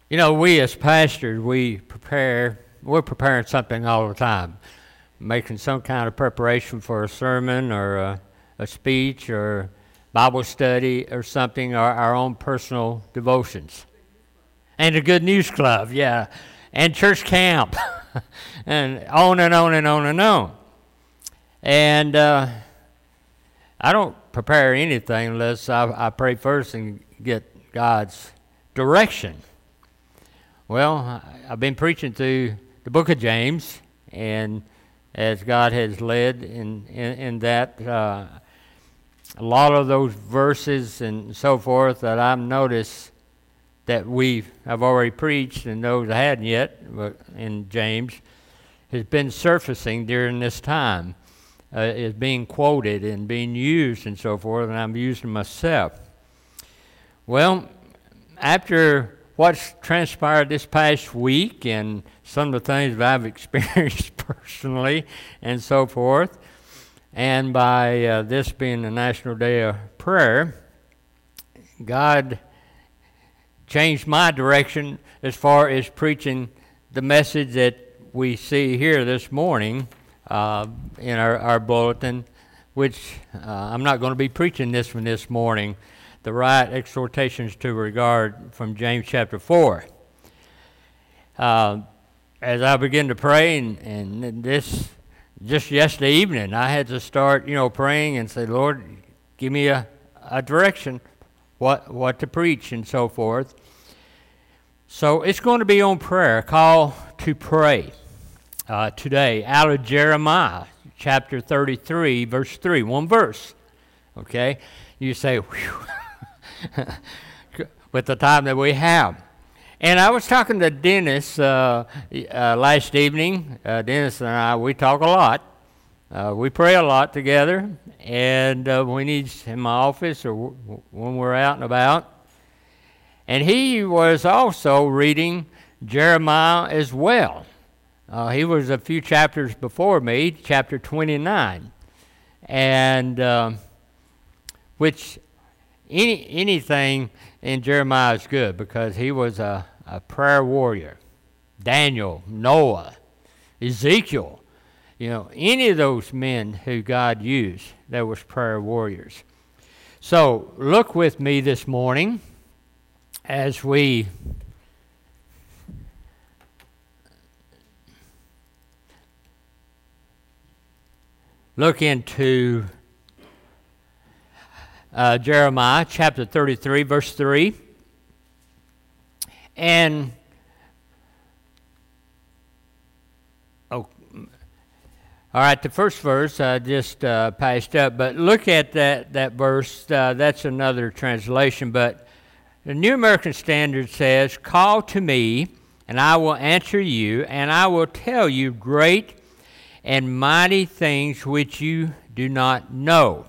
You know, we as pastors, we're preparing something all the time, making some kind of preparation for a sermon or a speech or Bible study or something, or our own personal devotions. And a good news club, yeah, and church camp, and on and on and on and on. And I don't prepare anything unless I pray first and get God's direction. Well, I've been preaching through the book of James, and as God has led in that, a lot of those verses and so forth that I've noticed that I've already preached, and those I hadn't yet in James, has been surfacing during this time, is being quoted and being used and so forth, and I'm using myself. Well, after what's transpired this past week and some of the things that I've experienced personally and so forth, and by this being the National Day of Prayer, God changed my direction as far as preaching the message that we see here this morning in our bulletin, which I'm not going to be preaching this one this morning. The right exhortations to regard from James chapter 4. As I begin to pray, and this just yesterday evening, I had to start, praying and say, Lord, give me a direction, what to preach and so forth. So it's going to be on prayer, call to pray today, out of Jeremiah chapter 33, verse 3, one verse. Okay, you say, whew. With the time that we have. And I was talking to Dennis last evening. Dennis and I, we talk a lot. We pray a lot together. And when he's in my office or when we're out and about. And he was also reading Jeremiah as well. He was a few chapters before me, chapter 29. And which anything in Jeremiah is good because he was a prayer warrior. Daniel, Noah, Ezekiel, any of those men who God used, that was prayer warriors. So look with me this morning as we look into Jeremiah chapter 33, verse 3. And, all right, the first verse I just passed up, but look at that verse. That's another translation, but the New American Standard says, call to me, and I will answer you, and I will tell you great and mighty things which you do not know.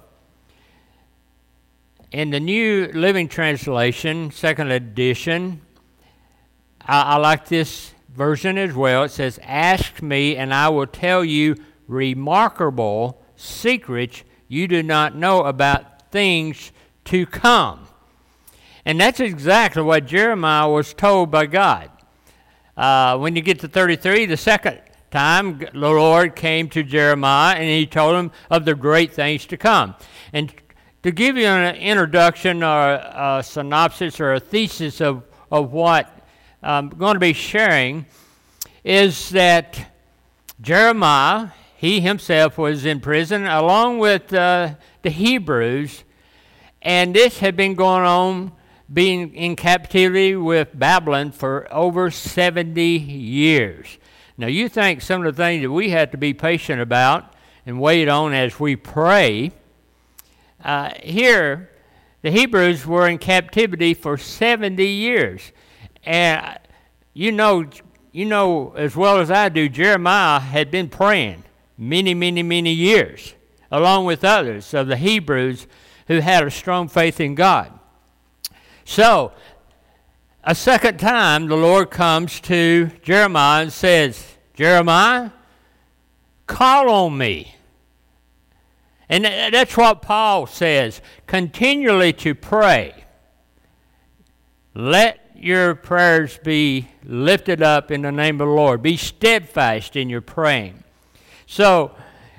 In the New Living Translation, second edition, I like this version as well. It says, ask me and I will tell you remarkable secrets you do not know about things to come. And that's exactly what Jeremiah was told by God. When you get to 33, the second time, the Lord came to Jeremiah and he told him of the great things to come. And to give you an introduction or a synopsis or a thesis of what I'm going to be sharing is that Jeremiah, he himself was in prison along with the Hebrews, and this had been going on, being in captivity with Babylon for over 70 years. Now you think some of the things that we have to be patient about and wait on as we pray. Here, the Hebrews were in captivity for 70 years. And you know as well as I do, Jeremiah had been praying many, many, many years, along with others of the Hebrews who had a strong faith in God. So, a second time, the Lord comes to Jeremiah and says, Jeremiah, call on me. And that's what Paul says, continually to pray. Let your prayers be lifted up in the name of the Lord. Be steadfast in your praying. So,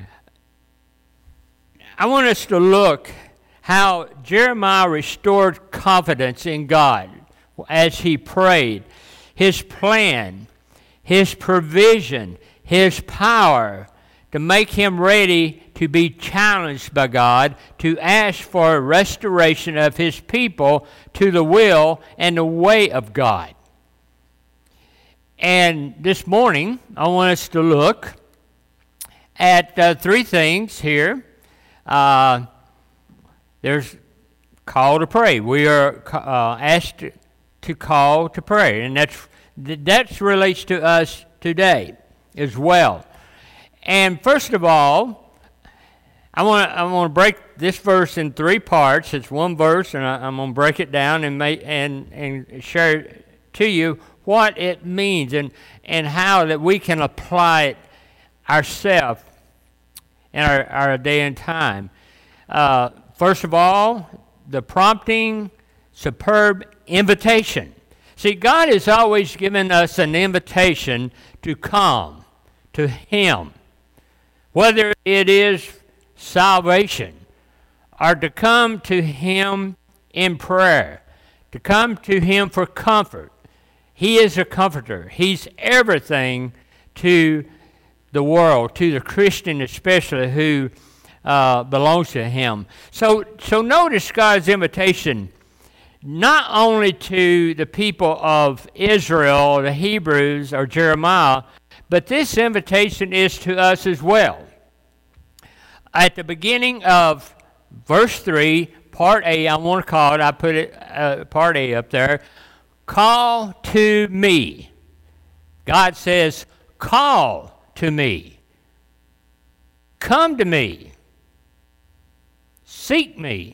I want us to look how Jeremiah restored confidence in God as he prayed. His plan, his provision, his power to make him ready to be challenged by God, to ask for a restoration of his people to the will and the way of God. And this morning, I want us to look at three things here. There's call to pray. We are asked to call to pray, and that relates to us today as well. And first of all, I want to break this verse in three parts. It's one verse, and I'm going to break it down and share to you what it means and how that we can apply it ourselves in our day and time. First of all, the prompting, superb invitation. See, God has always given us an invitation to come to Him, whether it is salvation or to come to Him in prayer, to come to Him for comfort. He is a comforter. He's everything to the world, to the Christian especially, who belongs to Him. So notice God's invitation not only to the people of Israel, the Hebrews, or Jeremiah, but this invitation is to us as well. At the beginning of verse 3, part A, I want to call it, I put it part A up there, call to me. God says, call to me. Come to me. Seek me.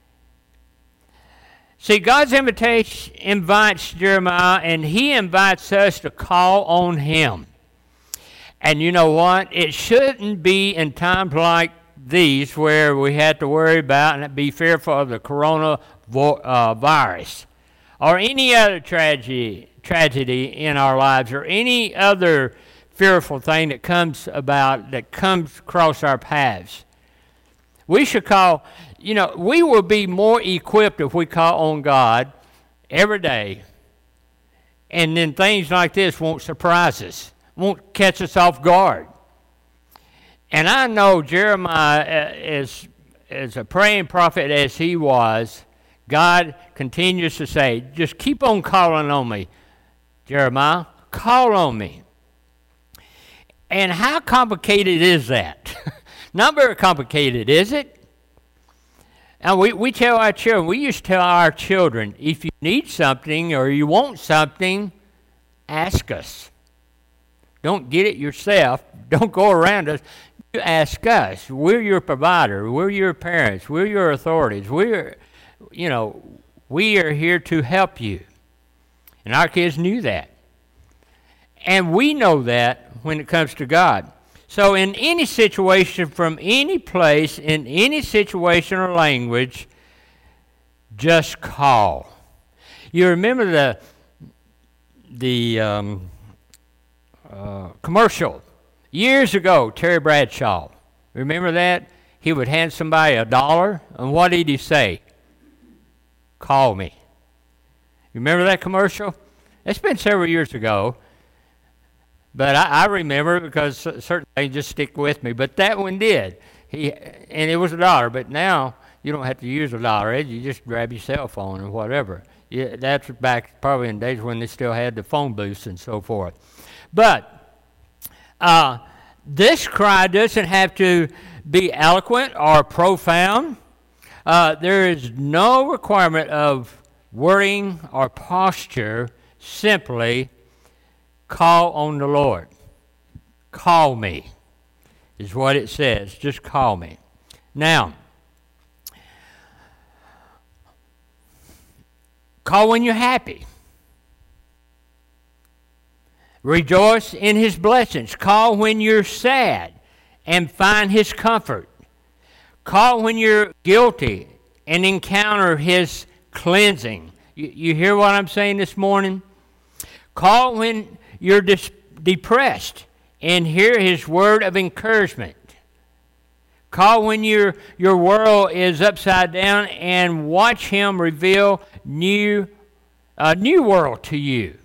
See, God's invitation invites Jeremiah, and He invites us to call on Him. And you know what? It shouldn't be in times like these where we have to worry about and be fearful of the coronavirus or any other tragedy in our lives or any other fearful thing that comes across our paths. We should call, we will be more equipped if we call on God every day, and then things like this won't surprise us, won't catch us off guard. And I know Jeremiah, as a praying prophet as he was, God continues to say, just keep on calling on me, Jeremiah, call on me. And how complicated is that? Not very complicated, is it? And we tell our children, we used to tell our children, if you need something or you want something, ask us. Don't get it yourself. Don't go around us. You ask us. We're your provider. We're your parents. We're your authorities. We are here to help you. And our kids knew that. And we know that when it comes to God. So in any situation, from any place, in any situation or language, just call. You remember the commercial years ago, Terry Bradshaw. Remember that? He would hand somebody $1, and what did he say? Call me. You remember that commercial? It's been several years ago. But I remember because certain things just stick with me. But that one did. And it was $1. But now you don't have to use $1. You just grab your cell phone or whatever. Yeah, that's back probably in days when they still had the phone booths and so forth. But this cry doesn't have to be eloquent or profound. There is no requirement of wording or posture. Simply call on the Lord. Call me is what it says. Just call me. Now, call when you're happy. Rejoice in His blessings. Call when you're sad and find His comfort. Call when you're guilty and encounter His cleansing. You hear what I'm saying this morning? Call when you're depressed and hear his word of encouragement. Call when your world is upside down and watch him reveal a new world to you.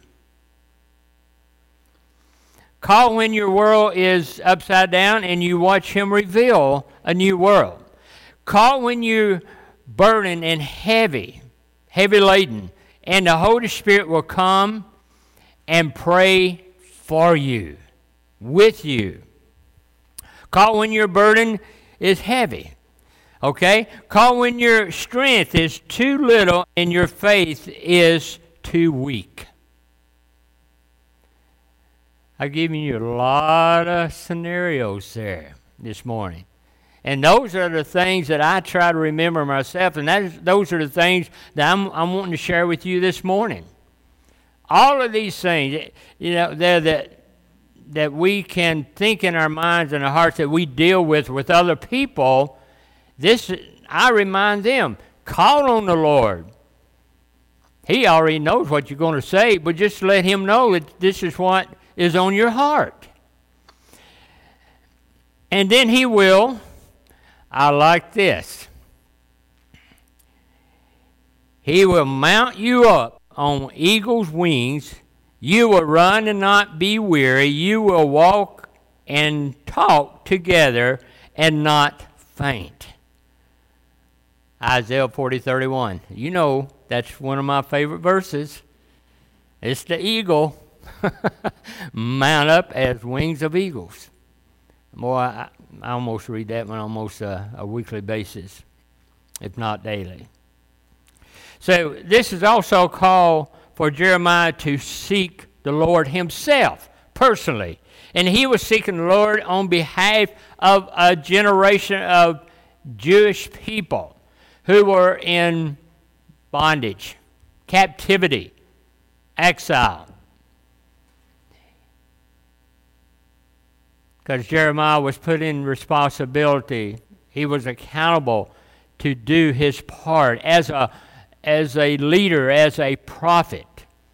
Call when your world is upside down and you watch him reveal a new world. Call when you're burdened and heavy laden, and the Holy Spirit will come and pray for you, with you. Call when your burden is heavy. Okay? Call when your strength is too little and your faith is too weak. I've given you a lot of scenarios there this morning. And those are the things that I try to remember myself, and those are the things that I'm wanting to share with you this morning. All of these things, that we can think in our minds and our hearts that we deal with other people, I remind them, call on the Lord. He already knows what you're going to say, but just let him know that this is what is on your heart. And then he will, I like this, he will mount you up on eagle's wings. You will run and not be weary. You will walk and talk together and not faint. Isaiah 40:31. You know, that's one of my favorite verses. It's the eagle. Mount up as wings of eagles. Boy, I almost read that one almost a weekly basis, if not daily. So this is also a call for Jeremiah to seek the Lord himself personally. And he was seeking the Lord on behalf of a generation of Jewish people who were in bondage, captivity, exile. Because Jeremiah was put in responsibility. He was accountable to do his part as a leader, as a prophet.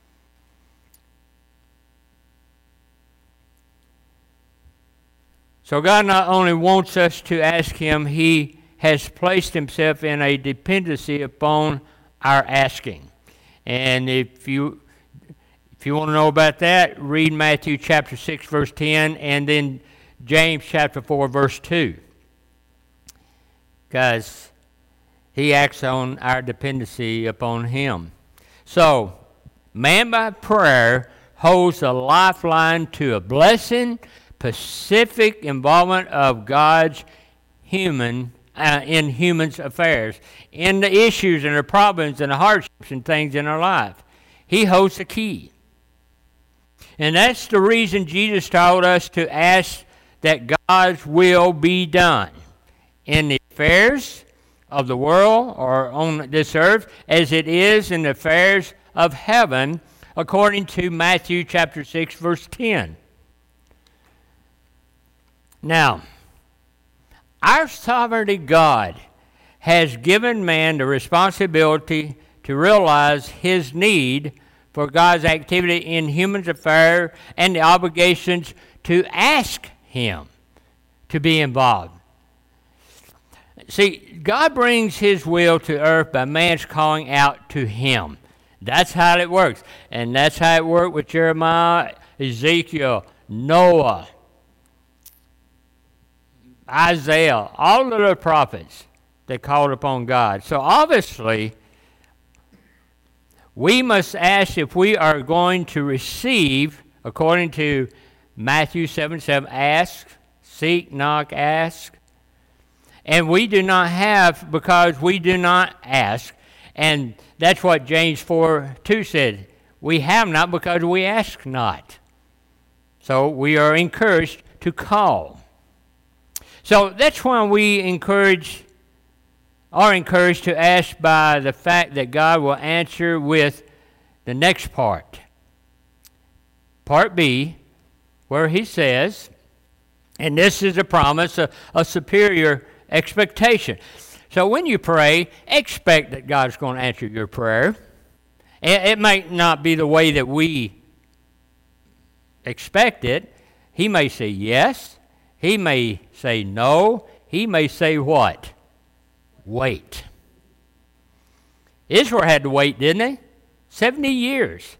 So God not only wants us to ask him, he has placed himself in a dependency upon our asking. And if you want to know about that, read Matthew chapter 6, verse 10, and then James chapter 4, verse 2. Because he acts on our dependency upon him. So, man by prayer holds a lifeline to a blessing, specific involvement of God's in humans' affairs, in the issues and the problems and the hardships and things in our life. He holds the key. And that's the reason Jesus told us to ask that God's will be done in the affairs of the world or on this earth as it is in the affairs of heaven, according to Matthew chapter 6, verse 10. Now, our sovereignty God has given man the responsibility to realize his need for God's activity in human affairs and the obligations to ask him to be involved. See, God brings his will to earth by man's calling out to him. That's how it works. And that's how it worked with Jeremiah, Ezekiel, Noah, Isaiah, all of the prophets that called upon God. So obviously, we must ask if we are going to receive, according to Matthew 7:7, ask, seek, knock, ask. And we do not have because we do not ask. And that's what James 4:2 said. We have not because we ask not. So we are encouraged to call. So that's why we are encouraged to ask by the fact that God will answer with the next part. Part B, where he says, and this is a promise, a superior expectation. So when you pray, expect that God's going to answer your prayer. It might not be the way that we expect it. He may say yes. He may say no. He may say what? Wait. Israel had to wait, didn't they? 70 years.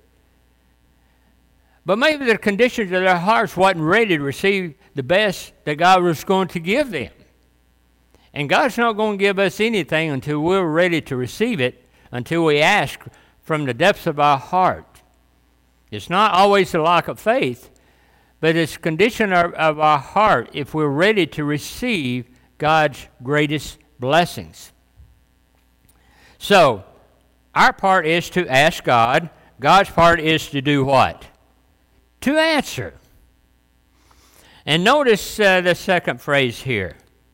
But maybe the conditions of their hearts wasn't ready to receive the best that God was going to give them. And God's not going to give us anything until we're ready to receive it, until we ask from the depths of our heart. It's not always the lack of faith, but it's the condition of our heart if we're ready to receive God's greatest blessings. So, our part is to ask God. God's part is to do what? To answer. And notice the second phrase here.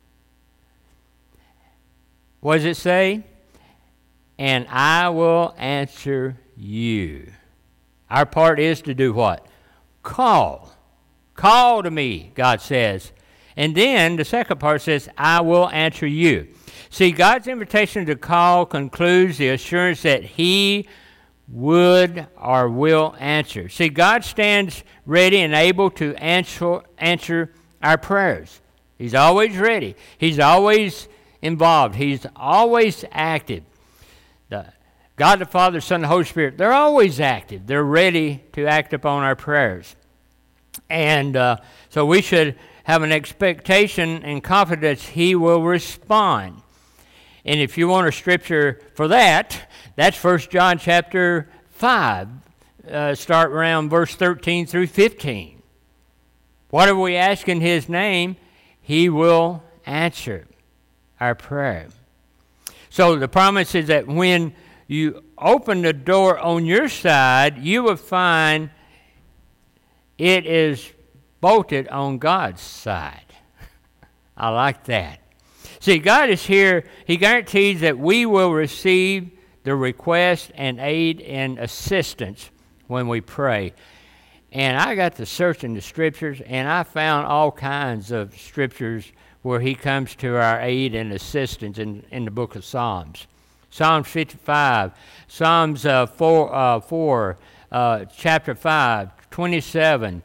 What does it say? And I will answer you. Our part is to do what? Call. Call to me, God says. And then the second part says, I will answer you. See, God's invitation to call concludes the assurance that He would or will answer. See, God stands ready and able to answer our prayers. He's always ready. He's always involved. He's always active. God the Father, Son, and the Holy Spirit, they're always active. They're ready to act upon our prayers. And so we should have an expectation and confidence He will respond. And if you want a scripture for that, that's 1 John chapter 5. Start around verse 13 through 15. Whatever we ask in His name, He will answer our prayer. So the promise is that when you open the door on your side, you will find it is bolted on God's side. I like that. See, God is here. He guarantees that we will receive the request and aid and assistance when we pray. And I got to searching the scriptures, and I found all kinds of scriptures where He comes to our aid and assistance in the book of Psalms. Psalms 55, Psalms 4, chapter 5, 27,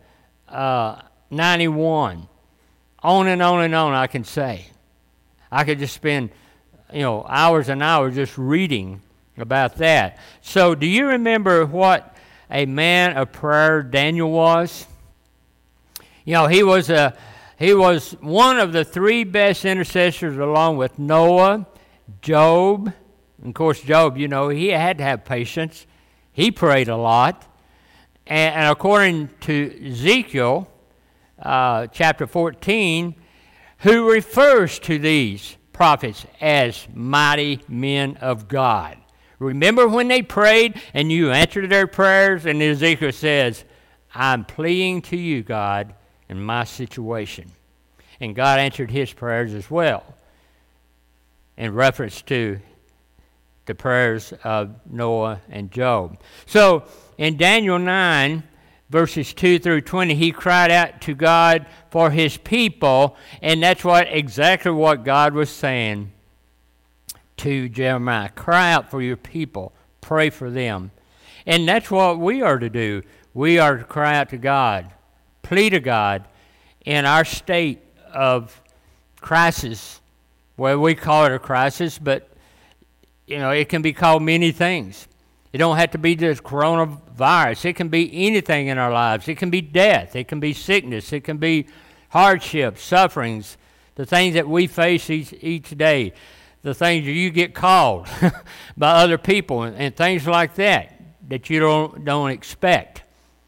91. On and on and on I can say. I could just spend, hours and hours just reading about that. So do you remember what a man of prayer Daniel was? He was one of the three best intercessors along with Noah, Job. And of course, Job, he had to have patience. He prayed a lot. And according to Ezekiel, chapter 14, who refers to these prophets as mighty men of God. Remember when they prayed and you answered their prayers? And Ezekiel says, I'm pleading to you, God, in my situation. And God answered his prayers as well in reference to the prayers of Noah and Job. So in Daniel 9, verses 2 through 20, he cried out to God for his people, and that's exactly what God was saying to Jeremiah. Cry out for your people. Pray for them. And that's what we are to do. We are to cry out to God, plead to God in our state of crisis. Well, we call it a crisis, but it can be called many things. It don't have to be just coronavirus. It can be anything in our lives. It can be death. It can be sickness. It can be hardships, sufferings, the things that we face each day, the things that you get called by other people and things like that you don't expect.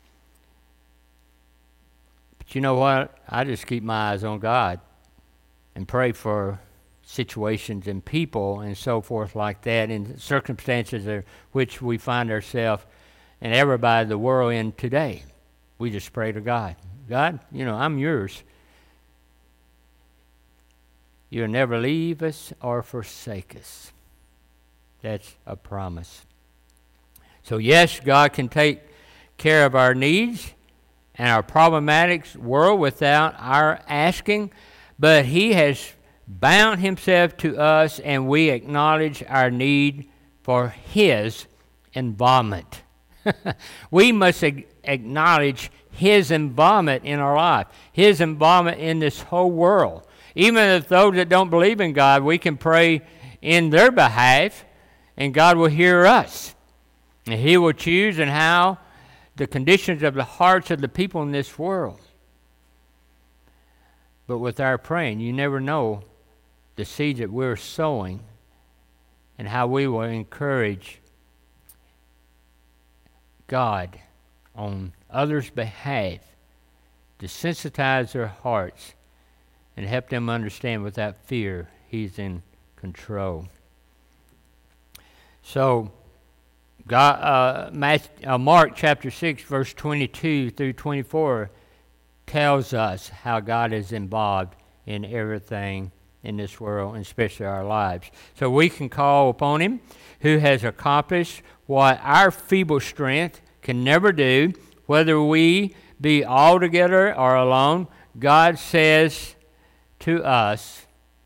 But you know what? I just keep my eyes on God and pray for situations and people and so forth like that, in circumstances in which we find ourselves and everybody in the world in today. We just pray to God. God, I'm yours. You'll never leave us or forsake us. That's a promise. So yes, God can take care of our needs and our problematic world without our asking, but he has bound himself to us, and we acknowledge our need for his involvement. We must acknowledge His involvement in our life, His involvement in this whole world. Even if those that don't believe in God, we can pray in their behalf, and God will hear us. And He will choose and how the conditions of the hearts of the people in this world. But with our praying, you never know the seeds that we're sowing and how we will encourage God on others' behalf to sensitize their hearts and help them understand without fear He's in control. So, Mark chapter 6, verse 22 through 24 tells us how God is involved in everything in this world, and especially our lives. So we can call upon Him who has accomplished what our feeble strength can never do, whether we be all together or alone. God says to us,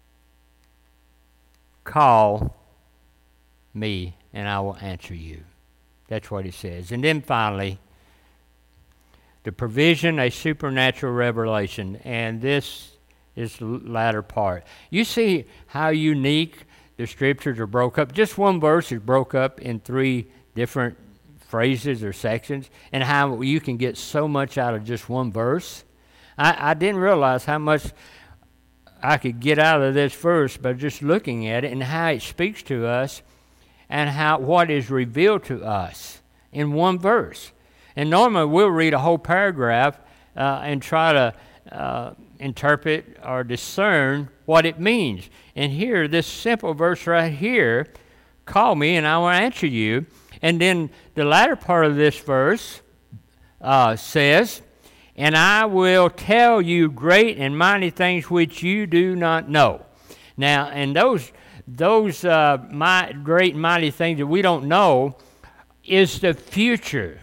call me and I will answer you. That's what He says. And then finally, the provision, a supernatural revelation. And this is the latter part. You see how unique the Scriptures are broke up. Just one verse is broke up in 3 different phrases or sections, and how you can get so much out of just one verse. I didn't realize how much I could get out of this verse by just looking at it and how it speaks to us and how what is revealed to us in one verse. And normally we'll read a whole paragraph and try to interpret or discern what it means. And here, this simple verse right here, call me and I will answer you. And then the latter part of this verse says, and I will tell you great and mighty things which you do not know. Now, and those great and mighty things that we don't know is the future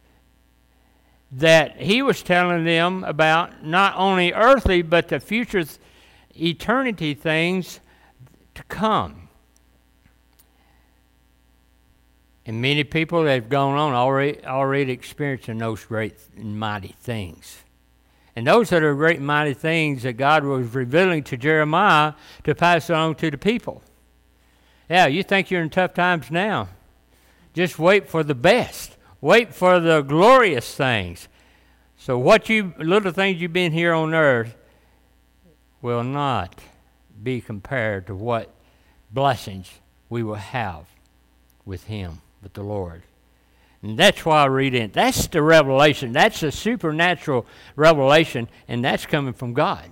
that He was telling them about, not only earthly, but the future eternity things to come. And many people that have gone on already experiencing those great and mighty things. And those that are great and mighty things that God was revealing to Jeremiah to pass on to the people. Yeah, you think you're in tough times now. Just wait for the best. Wait for the glorious things. So little things you've been here on earth will not be compared to what blessings we will have with Him, with the Lord. And that's why I read in. That's the revelation. That's the supernatural revelation, and that's coming from God.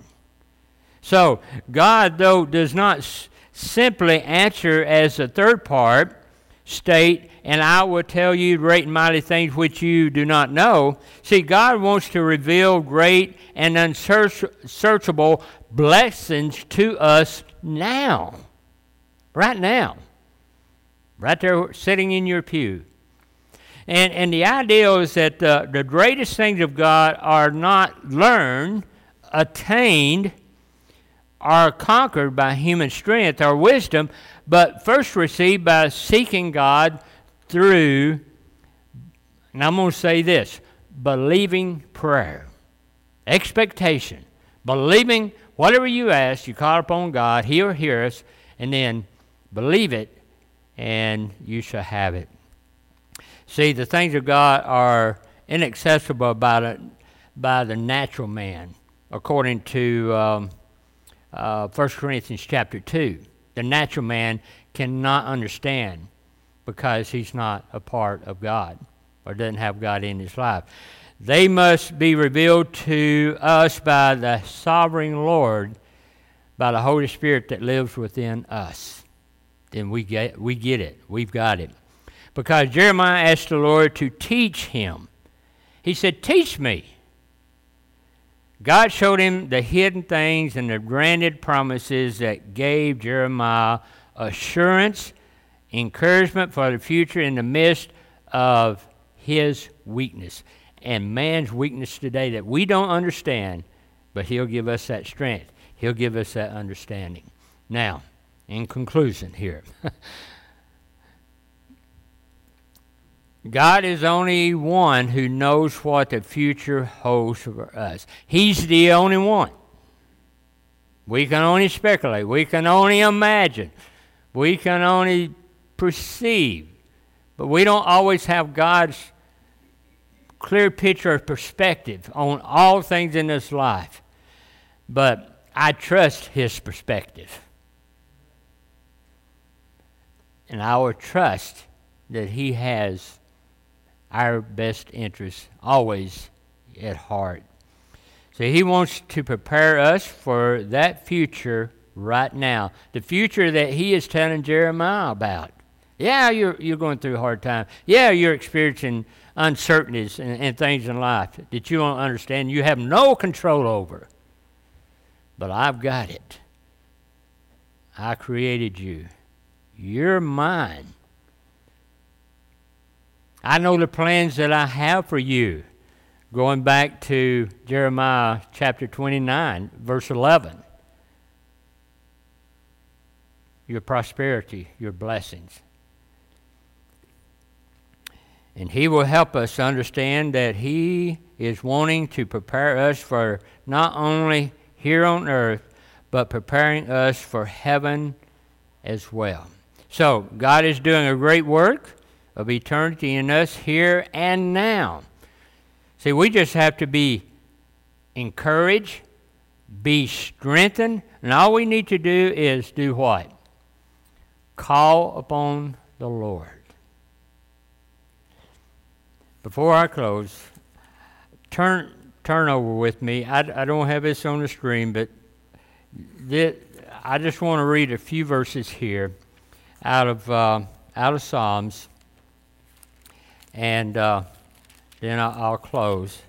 So God, though, does not simply answer as the third part, state, and I will tell you great and mighty things which you do not know. See, God wants to reveal great and unsearchable blessings to us now. Right now. Right there sitting in your pew. And the idea is that the greatest things of God are not learned, attained, or conquered by human strength or wisdom, but first received by seeking God through, and I'm going to say this, believing prayer. Expectation. Believing whatever you ask, you call upon God, He'll hear us, and then believe it, and you shall have it. See, the things of God are inaccessible by the natural man, according to 1 Corinthians chapter 2. The natural man cannot understand because he's not a part of God or doesn't have God in his life. They must be revealed to us by the sovereign Lord, by the Holy Spirit that lives within us. Then we get it. We've got it. Because Jeremiah asked the Lord to teach him. He said, teach me. God showed him the hidden things and the granted promises that gave Jeremiah assurance, encouragement for the future in the midst of his weakness. And man's weakness today that we don't understand, but He'll give us that strength. He'll give us that understanding. Now, in conclusion here, God is only one who knows what the future holds for us. He's the only one. We can only speculate. We can only imagine. We can only perceive. But we don't always have God's clear picture of perspective on all things in this life. But I trust His perspective. And I will trust that He has our best interests always at heart. So He wants to prepare us for that future right now. The future that He is telling Jeremiah about. Yeah, you're going through a hard time. Yeah, you're experiencing uncertainties and things in life that you don't understand. You have no control over. But I've got it. I created you. You're mine. I know the plans that I have for you. Going back to Jeremiah chapter 29, verse 11. Your prosperity, your blessings. And He will help us understand that He is wanting to prepare us for not only here on earth, but preparing us for heaven as well. So, God is doing a great work of eternity in us here and now. See, we just have to be encouraged, be strengthened, and all we need to do is do what? Call upon the Lord. Before I close, turn over with me. I don't have this on the screen, but I just want to read a few verses here out of Psalms, and then I'll close.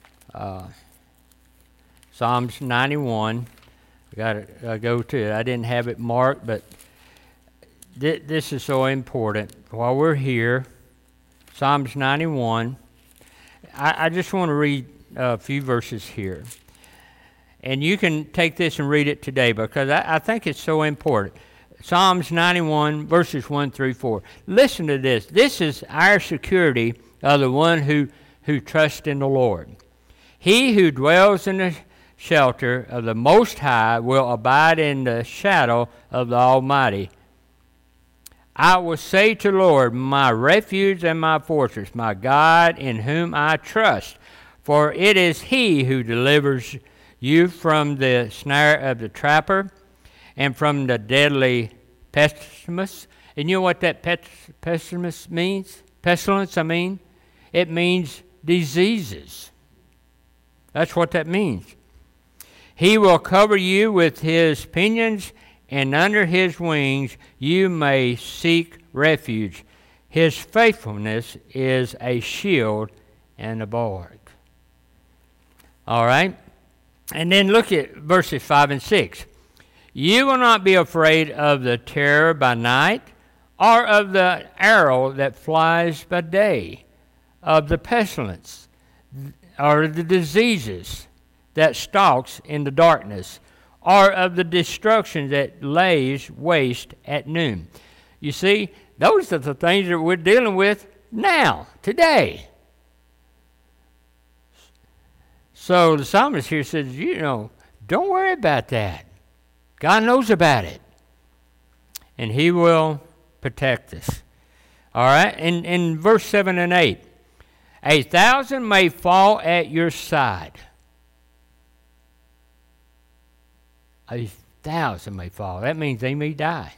Psalms 91. I got to go to it. I didn't have it marked, but this is so important. While we're here, Psalms 91. I just want to read a few verses here. And you can take this and read it today because I think it's so important. Psalms 91, verses 1 through 4. Listen to this. This is our security of the one who trusts in the Lord. He who dwells in the shelter of the Most High will abide in the shadow of the Almighty. I will say to the Lord, my refuge and my fortress, my God in whom I trust. For it is He who delivers you from the snare of the trapper and from the deadly pestilence. And you know what that pestilence means? Pestilence, it means diseases. That's what that means. He will cover you with His pinions, and under His wings you may seek refuge. His faithfulness is a shield and a bulwark. All right? And then look at verses 5 and 6. You will not be afraid of the terror by night, or of the arrow that flies by day, of the pestilence, or the diseases that stalks in the darkness, or of the destruction that lays waste at noon. You see, those are the things that we're dealing with now, today. So the psalmist here says, don't worry about that. God knows about it. And He will protect us. All right? In verse 7 and 8, 1,000 may fall at your side. 1,000 may fall. That means they may die.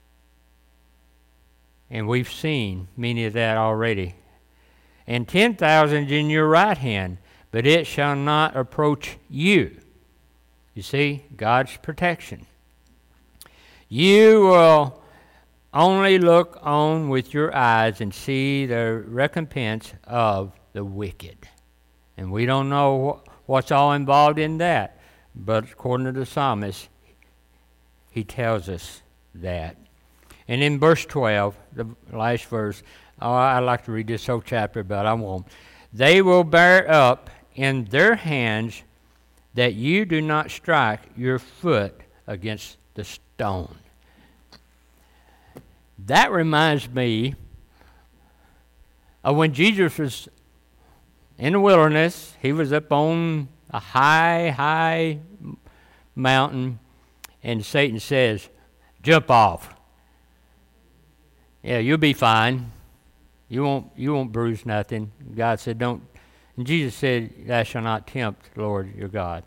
And we've seen many of that already. And 10,000 in your right hand, but it shall not approach you. You see, God's protection. You will only look on with your eyes and see the recompense of the wicked. And we don't know what's all involved in that. But according to the psalmist, he tells us that. And in verse 12, the last verse, I'd like to read this whole chapter, but I won't. They will bear up in their hands that you do not strike your foot against the stone. That reminds me When Jesus was in the wilderness, he was up on a high mountain, and Satan says, jump off. Yeah, you'll be fine. You won't bruise nothing. God said, don't. And Jesus said, thou shalt not tempt the Lord your God.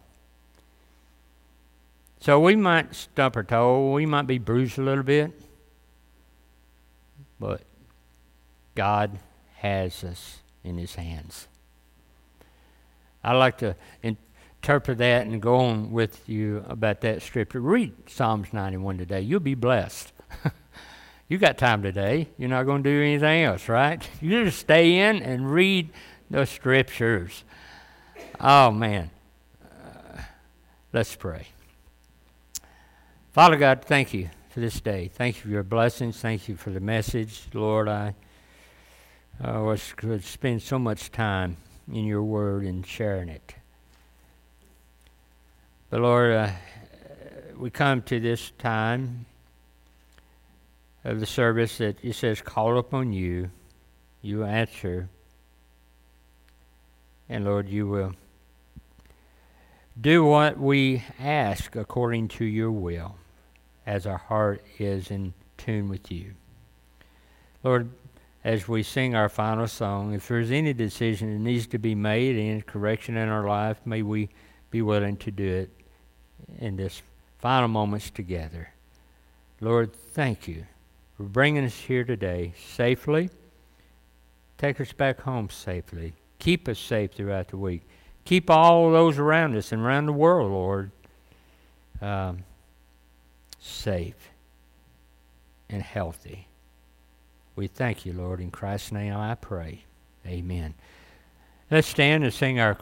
So we might stump our toe, we might be bruised a little bit, but God has us in his hands. I like to interpret that and go on with you about that scripture. Read Psalms 91 today. You'll be blessed. You got time today. You're not going to do anything else, right? You just stay in and read the scriptures. Oh, man. Let's pray. Father God, thank you for this day. Thank you for your blessings. Thank you for the message. Lord, I could spend so much time in your word and sharing it. But Lord, we come to this time of the service that it says, call upon you, you answer, and Lord, you will do what we ask according to your will, as our heart is in tune with you. Lord, as we sing our final song, if there's any decision that needs to be made, any correction in our life, may we be willing to do it in this final moments together. Lord, thank you for bringing us here today safely. Take us back home safely. Keep us safe throughout the week. Keep all those around us and around the world, Lord, safe and healthy. We thank you, Lord. In Christ's name I pray. Amen. Let's stand and sing our